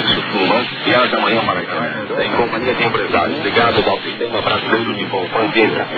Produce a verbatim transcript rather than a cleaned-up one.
Lourenço Fuma viaja amanhã para a Grécia em companhia de empresários ligados ao sistema brasileiro de poupança.